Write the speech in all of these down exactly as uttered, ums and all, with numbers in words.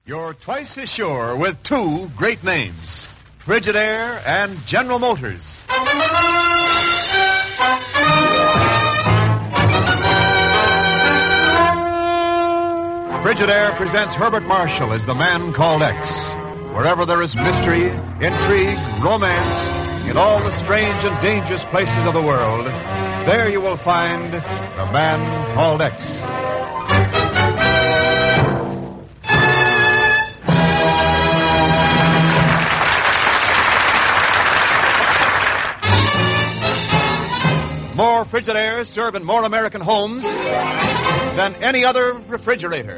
You're twice as sure with two great names, Frigidaire and General Motors. Frigidaire presents Herbert Marshall as the man called X. Wherever there is mystery, intrigue, romance, in all the strange and dangerous places of the world, there you will find the man called X. More Frigidaires serve in more American homes than any other refrigerator.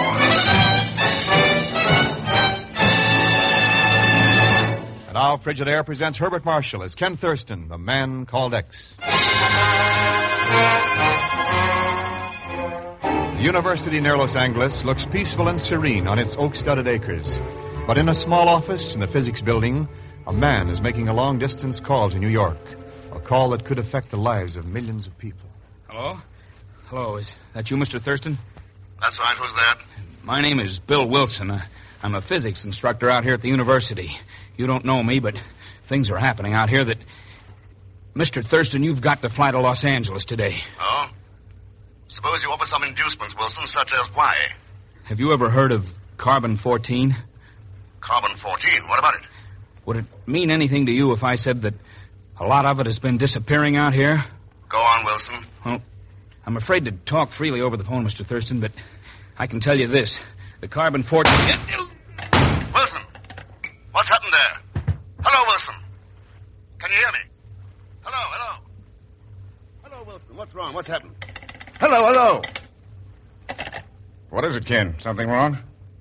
And now Frigidaire presents Herbert Marshall as Ken Thurston, the man called X. The university near Los Angeles looks peaceful and serene on its oak-studded acres. But in a small office in the physics building, a man is making a long-distance call to New York. A call that could affect the lives of millions of people. Hello? Hello, is that you, Mister Thurston? That's right. Who's that? My name is Bill Wilson. Uh, I'm a physics instructor out here at the university. You don't know me, but things are happening out here that... Mister Thurston, you've got to fly to Los Angeles today. Oh? Suppose you offer some inducements, Wilson, such as why? Have you ever heard of carbon fourteen? Carbon fourteen? What about it? Would it mean anything to you if I said that a lot of it has been disappearing out here? Go on, Wilson. Well, I'm afraid to talk freely over the phone, Mister Thurston, but I can tell you this. The carbon fourteen... Wilson! What's happened there? Hello, Wilson. Can you hear me? Hello, hello. Hello, Wilson. What's wrong? What's happened? Hello, hello. What is it, Ken? Something wrong?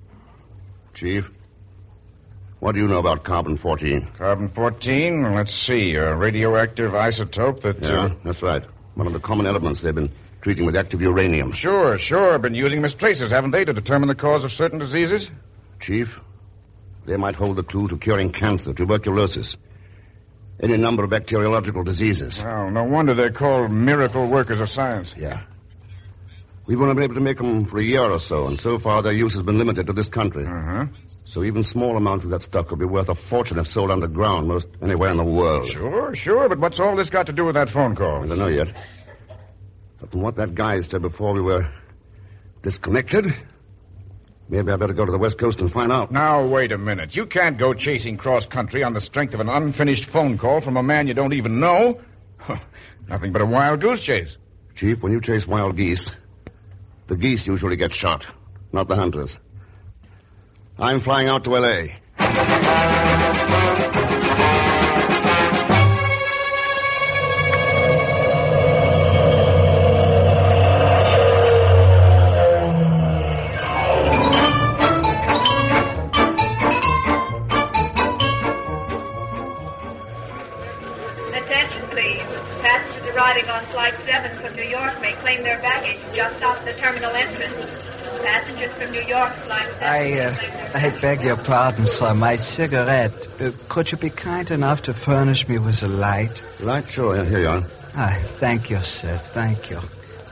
Chief, what do you know about carbon fourteen? Carbon fourteen? Let's see. A radioactive isotope that... Yeah, uh... that's right. One of the common elements they've been treating with active uranium. Sure, sure. Been using them as tracers, haven't they, to determine the cause of certain diseases? Chief, they might hold the clue to curing cancer, tuberculosis, any number of bacteriological diseases. Well, no wonder they're called miracle workers of science. Yeah. We've only been able to make them for a year or so, and so far their use has been limited to this country. Uh-huh. So even small amounts of that stuff could be worth a fortune if sold underground most anywhere in the world. Sure, sure, but what's all this got to do with that phone call? I don't know yet. But from what that guy said before we were disconnected, maybe I better go to the West Coast and find out. Now, wait a minute. You can't go chasing cross-country on the strength of an unfinished phone call from a man you don't even know. Nothing but a wild goose chase. Chief, when you chase wild geese, the geese usually get shot, not the hunters. I'm flying out to L A Attention, please. Passengers arriving on Flight seven from New York may claim their baggage just off the terminal entrance. Passengers from New York flying seven... I, uh, I beg your pardon, sir. My cigarette. Uh, could you be kind enough to furnish me with a light? Light? Sure. Yeah, here you are. Ah, thank you, sir. Thank you.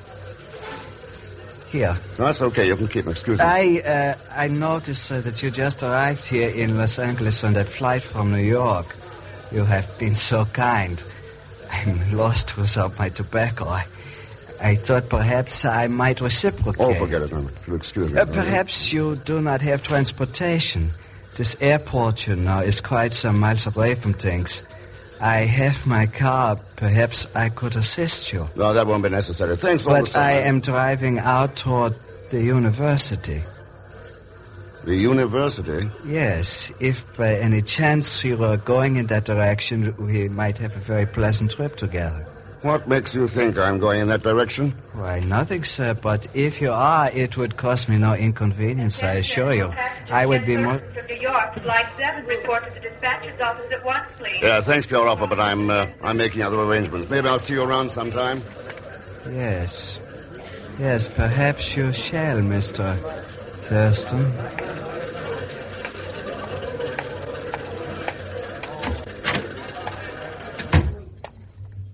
Here. No, that's okay. You can keep me. Excuse me. I, uh, I noticed, sir, that you just arrived here in Los Angeles on that flight from New York. You have been so kind. I'm lost without my tobacco. I... I thought perhaps I might reciprocate. Oh, forget it. No. If you'll excuse me. Uh, perhaps you do not have transportation. This airport, you know, is quite some miles away from things. I have my car. Perhaps I could assist you. No, that won't be necessary. Thanks all the But same. I am driving out toward the university. The university? Yes. If by any chance you are going in that direction, we might have a very pleasant trip together. What makes you think I'm going in that direction? Why, nothing, sir. But if you are, it would cause me no inconvenience, I assure you. I would be more... From New York, Flight seven, report to the dispatcher's office at once, please. Yeah, thanks for your offer, but I'm, uh, I'm making other arrangements. Maybe I'll see you around sometime. Yes. Yes, perhaps you shall, Mister Thurston.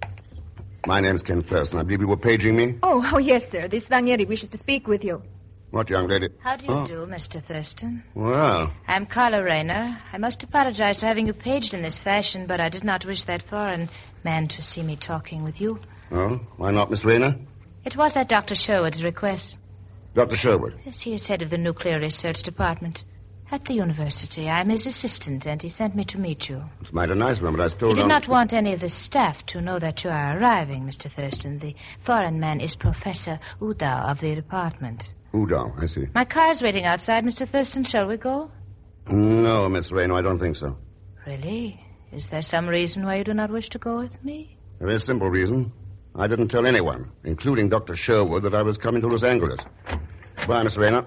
My name's Ken Thurston. I believe you were paging me. Oh, oh, yes, sir. This Ranieri wishes to speak with you. What, young lady? How do you Oh. do, Mister Thurston? Well, I'm Carla Rayner. I must apologize for having you paged in this fashion, but I did not wish that foreign man to see me talking with you. oh, why not, Miss Rayner? It was at Doctor Sherwood's request. Doctor Sherwood. Yes, he is head of the Nuclear Research Department at the university. I'm his assistant, and he sent me to meet you. It's mighty nice of him, but I still He don't... did not want any of the staff to know that you are arriving, Mister Thurston. The foreign man is Professor Udow of the department. Udow, I see. My car is waiting outside, Mister Thurston. Shall we go? No, Miss Rayner, I don't think so. Really? Is there some reason why you do not wish to go with me? A very simple reason. I didn't tell anyone, including Doctor Sherwood, that I was coming to Los Angeles. Bye, Miss Rayner.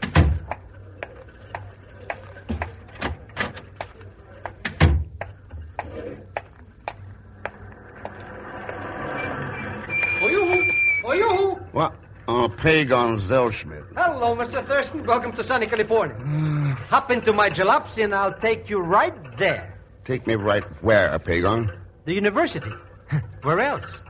Oh, you? Oh, you? What? Oh, Pagon Zellschmidt. Hello, Mister Thurston. Welcome to sunny California. Hop into my jalopsy and I'll take you right there. Take me right where, Pagon? The university. Where else?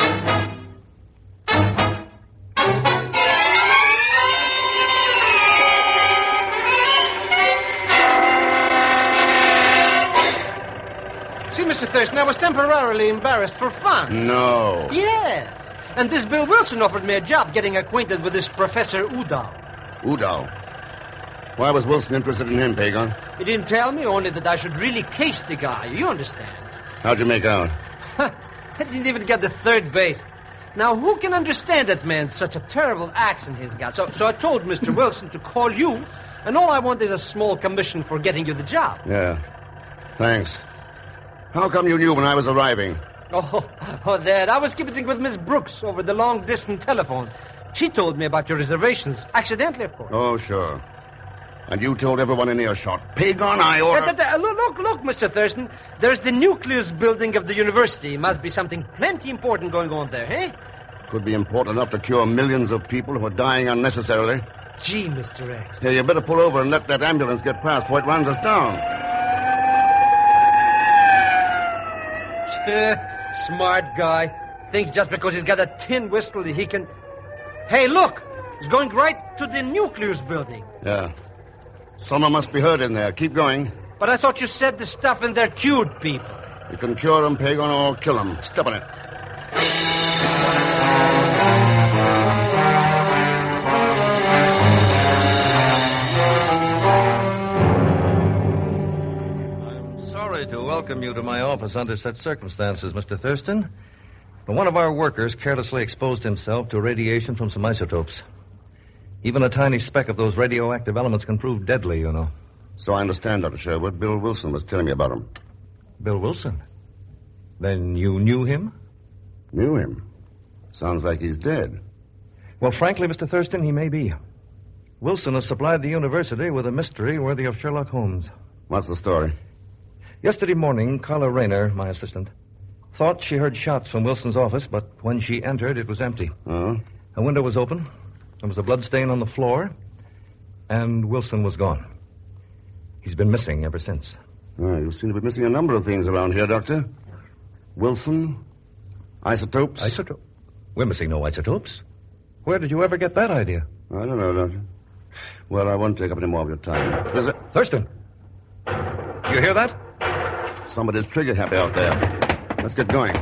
See, Mister Thurston, I was temporarily embarrassed for fun. No. Yes. And this Bill Wilson offered me a job getting acquainted with this Professor Udow. Udow. Why was Wilson interested in him, Pagon? He didn't tell me, only that I should really case the guy. You understand? How'd you make out? I didn't even get the third base. Now, who can understand that man? Such a terrible accent he's got. So, so I told Mister Wilson to call you, and all I wanted is a small commission for getting you the job. Yeah. Thanks. How come you knew when I was arriving? Oh, oh, Dad, I was keeping with Miss Brooks over the long-distance telephone. She told me about your reservations. Accidentally, of course. Oh, sure. And you told everyone in earshot. Pagon, I order... Uh, th- th- look, look, look, Mister Thurston. There's the nucleus building of the university. Must be something plenty important going on there, eh? Could be important enough to cure millions of people who are dying unnecessarily. Gee, Mister X. Hey, you better pull over and let that ambulance get past before it runs us down. Smart guy. Thinks just because he's got a tin whistle he can... Hey, look! He's going right to the nucleus building. Yeah. Someone must be hurt in there. Keep going. But I thought you said the stuff in there cured people. You can cure them, Pagon, or kill them. Step on it. I'm sorry to welcome you to my office under such circumstances, Mister Thurston. But one of our workers carelessly exposed himself to radiation from some isotopes. Even a tiny speck of those radioactive elements can prove deadly, you know. So I understand, Doctor Sherwood. Bill Wilson was telling me about him. Bill Wilson? Then you knew him? Knew him? Sounds like he's dead. Well, frankly, Mister Thurston, he may be. Wilson has supplied the university with a mystery worthy of Sherlock Holmes. What's the story? Yesterday morning, Carla Rayner, my assistant, thought she heard shots from Wilson's office, but when she entered, it was empty. Oh? A window was open. There was a blood stain on the floor, and Wilson was gone. He's been missing ever since. Oh, you seem to be missing a number of things around here, Doctor. Wilson, isotopes. Isotope? We're missing no isotopes. Where did you ever get that idea? I don't know, Doctor. Well, I won't take up any more of your time. There's a... Thurston! You hear that? Somebody's trigger happy out there. Let's get going.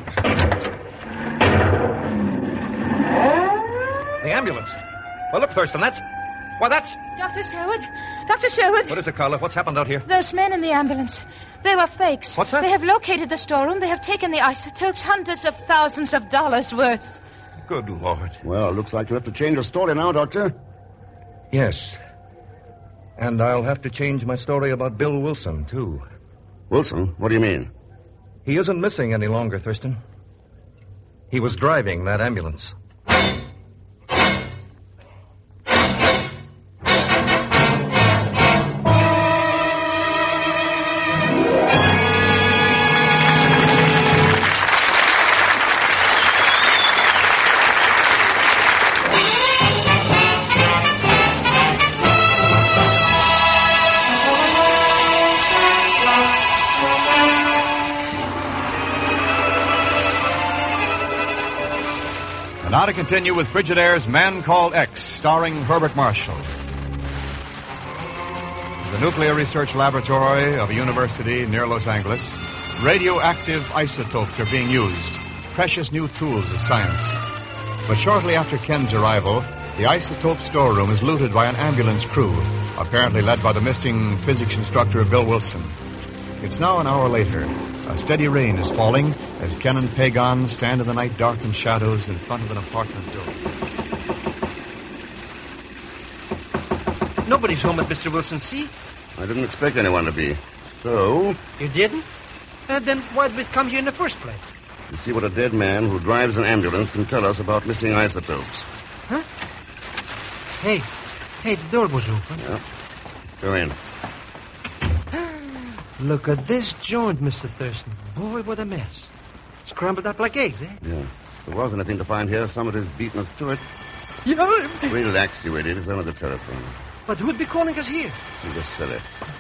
The ambulance. Well, look, Thurston, that's... Why, that's... Doctor Sherwood? Doctor Sherwood? What is it, Carla? What's happened out here? Those men in the ambulance. They were fakes. What's that? They have located the storeroom. They have taken the isotopes, hundreds of thousands of dollars worth. Good Lord. Well, looks like you have to change your story now, Doctor. Yes. And I'll have to change my story about Bill Wilson, too. Wilson? What do you mean? He isn't missing any longer, Thurston. He was driving that ambulance. Now to continue with Frigidaire's Man Called X, starring Herbert Marshall. The Nuclear Research Laboratory of a university near Los Angeles, radioactive isotopes are being used, precious new tools of science. But shortly after Ken's arrival, the isotope storeroom is looted by an ambulance crew, apparently led by the missing physics instructor Bill Wilson. It's now an hour later. A steady rain is falling as Ken and Pagan stand in the night darkened shadows in front of an apartment door. Nobody's home at Mister Wilson's, see? I didn't expect anyone to be. So? You didn't? Uh, then why did we come here in the first place? To see what a dead man who drives an ambulance can tell us about missing isotopes. Huh? Hey, hey, the door was open. Yeah. Go in. Look at this joint, Mister Thurston. Boy, what a mess. Scrambled up like eggs, eh? Yeah. If there was anything to find here, somebody's beaten us to it. Yeah. Relax, you idiot. It's only the telephone. But who'd be calling us here? You just silly.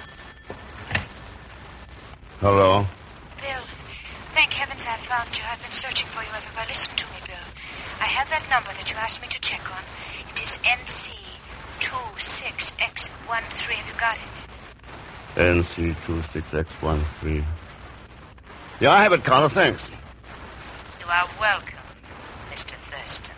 Hello? Bill, thank heavens I found you. I've been searching for you everywhere. Listen to me, Bill. I have that number that you asked me to check on. It is N C two six X one three. Have you got it? N C two six X one three. Yeah, I have it, Carla. Thanks. You are welcome, Mister Thurston.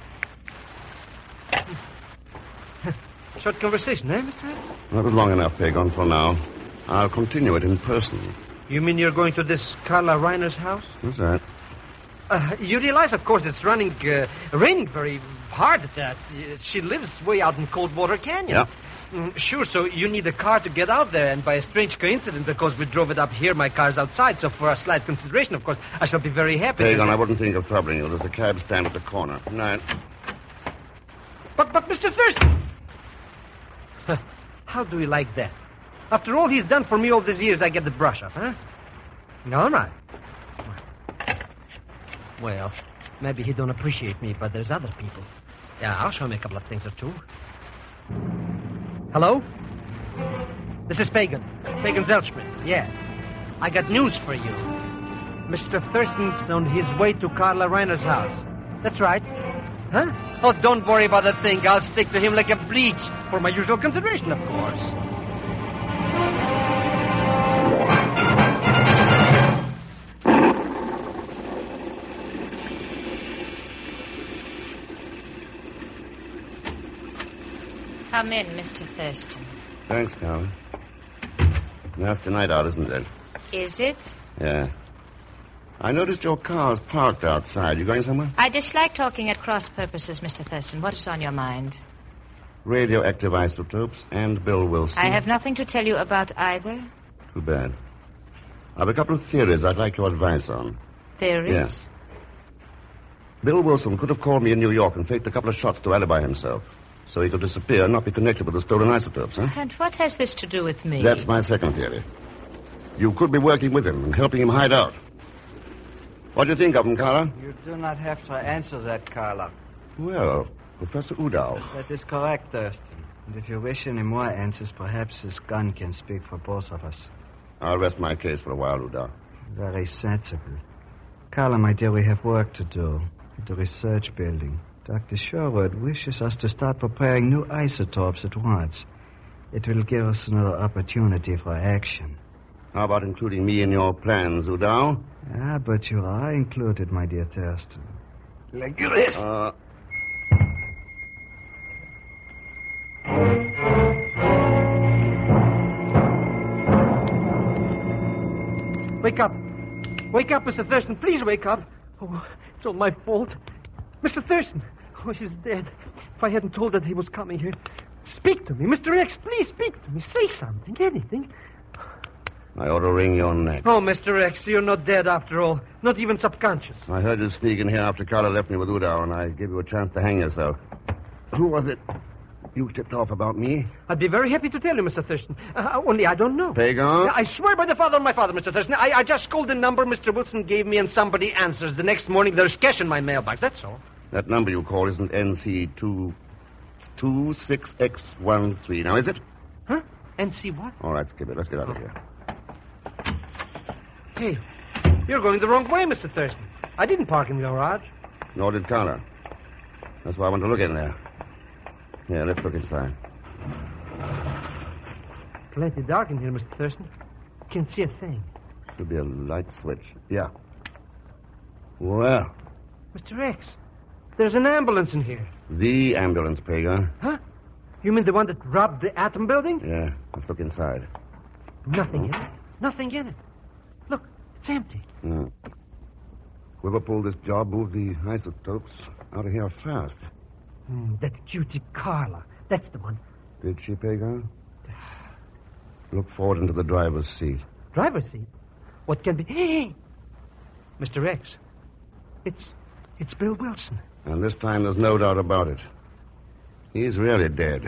Short conversation, eh, Mister X? That was long enough, Pagan, for now. I'll continue it in person. You mean you're going to this Carla Reiner's house? Who's that? Uh, you realize, of course, it's running, uh, raining very hard at that. She lives way out in Coldwater Canyon. Yeah. Mm, sure, so you need a car to get out there, and by a strange coincidence, because we drove it up here, my car's outside, so for a slight consideration, of course, I shall be very happy. Pagan, I wouldn't think of troubling you. There's a cab stand at the corner. Good night. But, but, Mister Thurston! How do you like that? After all he's done for me all these years, I get the brush up, huh? All right. Well, maybe he don't appreciate me, but there's other people. Yeah, I'll show him a couple of things or two. Hello? This is Pagan. Pagan Zelschmidt. Yeah. I got news for you. Mister Thurston's on his way to Carla Reiner's house. That's right. Huh? Oh, don't worry about that thing. I'll stick to him like a bleach. For my usual consideration, of course. Come in, Mister Thurston. Thanks, Carla. Nasty night out, isn't it? Is it? Yeah. I noticed your car's parked outside. You going somewhere? I dislike talking at cross purposes, Mister Thurston. What is on your mind? Radioactive isotopes and Bill Wilson. I have nothing to tell you about either. Too bad. I have a couple of theories I'd like your advice on. Theories? Yes. Bill Wilson could have called me in New York and faked a couple of shots to alibi himself, so he could disappear and not be connected with the stolen isotopes, huh? And what has this to do with me? That's my second theory. You could be working with him and helping him hide out. What do you think of him, Carla? You do not have to answer that, Carla. Well, Professor Udow. That is correct, Thurston. And if you wish any more answers, perhaps this gun can speak for both of us. I'll rest my case for a while, Udow. Very sensible. Carla, my dear, we have work to do at the research building. Doctor Sherwood wishes us to start preparing new isotopes at once. It will give us another opportunity for action. How about including me in your plans, Udow? Ah, but you are included, my dear Thurston. Like this. Uh... Wake up. Wake up, Mister Thurston. Please wake up. Oh, it's all my fault. Mister Thurston. Oh, he's dead. If I hadn't told that he was coming here. Speak to me. Mister X, please speak to me. Say something, anything. I ought to wring your neck. Oh, Mister X, you're not dead after all. Not even subconscious. I heard you sneak in here after Carla left me with Udow, and I gave you a chance to hang yourself. Who was it you tipped off about me? I'd be very happy to tell you, Mister Thurston. Uh, only I don't know. Pagan? I swear by the father of my father, Mister Thurston. I, I just called the number Mister Wilson gave me, and somebody answers. The next morning, there's cash in my mailbox. That's all. That number you call isn't N C two six X one three, now is it? Huh? N C what? All right, skip it. Let's get out of here. Hey, you're going the wrong way, Mister Thurston. I didn't park in the garage. Nor did Carla. That's why I want to look in there. Yeah, let's look inside. Plenty dark in here, Mister Thurston. Can't see a thing. Should be a light switch. Yeah. Well, Mister X, there's an ambulance in here. the ambulance, Pagan. Huh? You mean the one that robbed the Atom Building? Yeah, let's look inside. Nothing in it. Nothing in it. Look, it's empty. Hmm. Whoever pulled this job moved the isotopes out of here fast. Hmm, that cutie Carla. That's the one. Did she, Pagan? Look forward into the driver's seat. Driver's seat? What can be... Hey! Mister X, it's... it's Bill Wilson. And this time there's no doubt about it. He's really dead.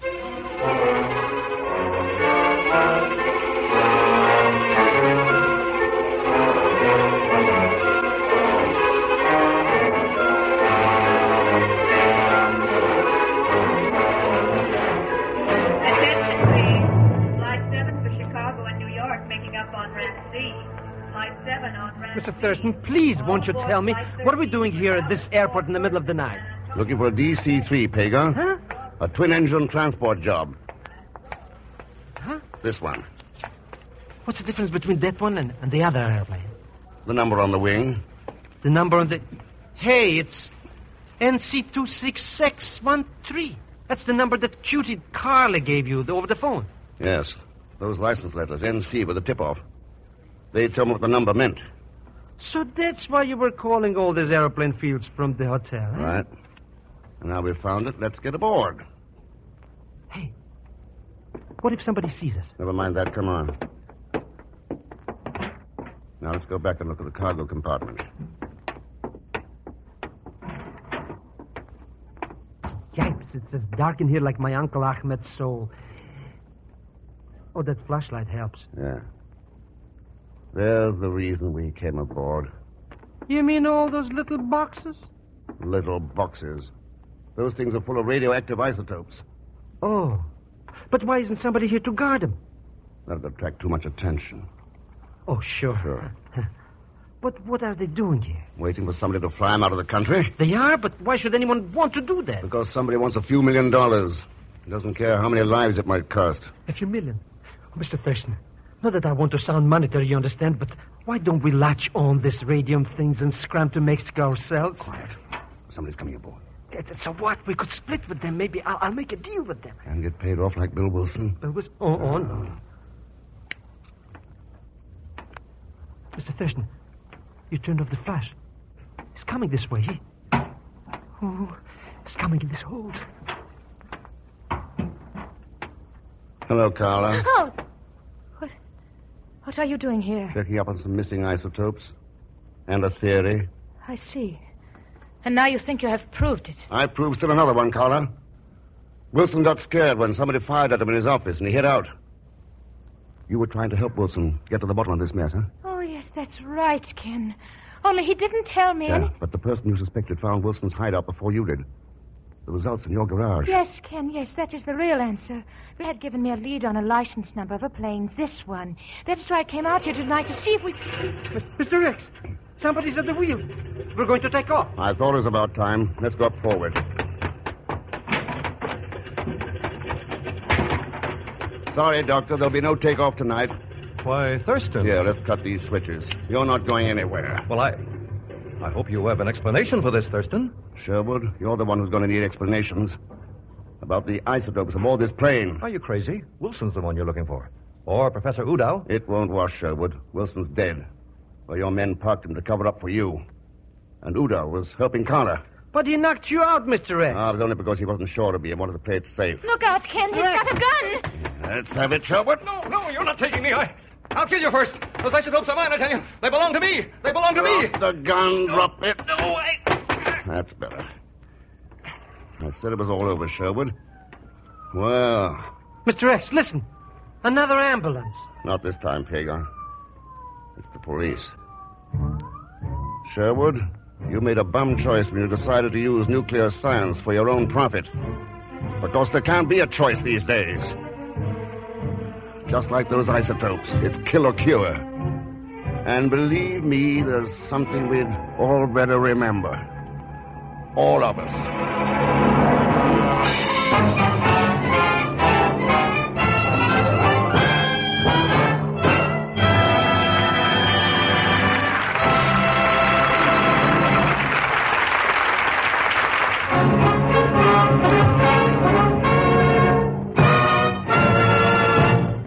Attention, please. Flight seven for Chicago and New York making up on ramp C. Flight seven on ramp Mister C. Thurston, please, won't you tell me, what are we doing here at this airport in the middle of the night? Looking for a D C three, Pagan. Huh? A twin-engine transport job. Huh? This one. What's the difference between that one and, and the other airplane? The number on the wing. The number on the... Hey, it's N C two six six one three. That's the number that cutie Carla gave you over the phone. Yes. Those license letters, N C, with the tip-off. They told me what the number meant. So that's why you were calling all these airplane fields from the hotel, huh? Right. And now we've found it, let's get aboard. Hey, what if somebody sees us? Never mind that, come on. Now let's go back and look at the cargo compartment. Yipes, it's as dark in here like my Uncle Ahmed's soul. Oh, that flashlight helps. Yeah. There's the reason we came aboard. You mean all those little boxes? Little boxes. Those things are full of radioactive isotopes. Oh, but why isn't somebody here to guard them? That'd attract too much attention. Oh, sure. Sure. But what are they doing here? Waiting for somebody to fly them out of the country? They are, but why should anyone want to do that? Because somebody wants a few million dollars. He doesn't care how many lives it might cost. A few million. Oh, Mister Thurston, not that I want to sound monetary, you understand, but why don't we latch on this radium things and scram to Mexico ourselves? Quiet. Somebody's coming aboard. So what? We could split with them. Maybe I'll, I'll make a deal with them. And get paid off like Bill Wilson. Bill was... Oh, oh, no. Mister Thurston, you turned off the flash. It's coming this way. He... Oh, it's coming in this hold. Hello, Carla. Oh! What, what are you doing here? Checking up on some missing isotopes. And a theory. I see. And now you think you have proved it. I proved still another one, Carla. Wilson got scared when somebody fired at him in his office, and he hid out. You were trying to help Wilson get to the bottom of this mess, huh? Oh, yes, that's right, Ken. Only he didn't tell me Yeah, any... but the person you suspected found Wilson's hideout before you did. The results in your garage. Yes, Ken, yes, that is the real answer. They had given me a lead on a license number of a plane, this one. That's why I came out here tonight to see if we... Mister X, somebody's at the wheel. We're going to take off. I thought it was about time. Let's go up forward. Sorry, Doctor, there'll be no takeoff tonight. Why, Thurston. Here, let's cut these switches. You're not going anywhere. Well, I... I hope you have an explanation for this, Thurston. Sherwood, you're the one who's going to need explanations about the isotopes aboard this plane. Are you crazy? Wilson's the one you're looking for. Or Professor Udow. It won't wash, Sherwood. Wilson's dead. Well, your men parked him to cover up for you. And Udow was helping Carla. But he knocked you out, Mister X. Ah, it was only because he wasn't sure to be and wanted to play it safe. Look out, Ken, he's got a gun! Let's have it, Sherwood. No, no, you're not taking me. I, I'll kill you first. Those isotopes are mine, I tell you. They belong to me. They belong to me. Drop the gun. Drop it. No, I... That's better. I said it was all over, Sherwood. Well... Mister X, listen. Another ambulance. Not this time, Pagan. It's the police. Sherwood, you made a bum choice when you decided to use nuclear science for your own profit. Because there can't be a choice these days. Just like those isotopes, it's kill or cure. And believe me, there's something we'd all better remember. All of us.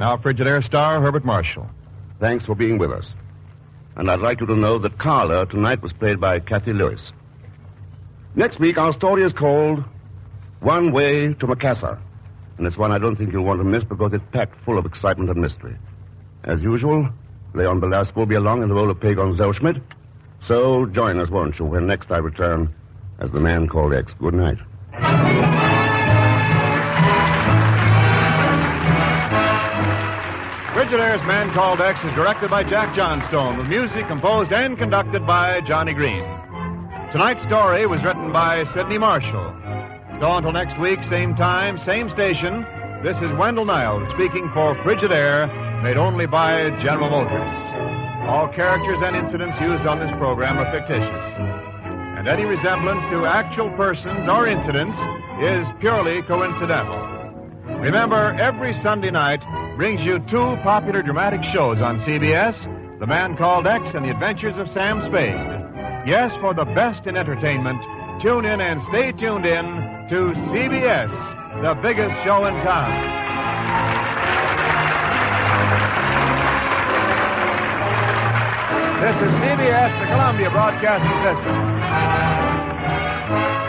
Now, Frigidaire star Herbert Marshall. Thanks for being with us. And I'd like you to know that Carla tonight was played by Kathy Lewis. Next week, our story is called One Way to Macassar. And it's one I don't think you'll want to miss because it's packed full of excitement and mystery. As usual, Leon Belasco will be along in the role of Pagon Zellschmidt. So join us, won't you, when next I return as the Man Called X. Good night. Frigidaire's Man Called X is directed by Jack Johnstone, with music composed and conducted by Johnny Green. Tonight's story was written by Sidney Marshall. So until next week, same time, same station, this is Wendell Niles speaking for Frigidaire, made only by General Motors. All characters and incidents used on this program are fictitious, and any resemblance to actual persons or incidents is purely coincidental. Remember, every Sunday night brings you two popular dramatic shows on C B S, The Man Called X and The Adventures of Sam Spade. Yes, for the best in entertainment, tune in and stay tuned in to C B S, the biggest show in town. This is C B S, the Columbia Broadcasting System.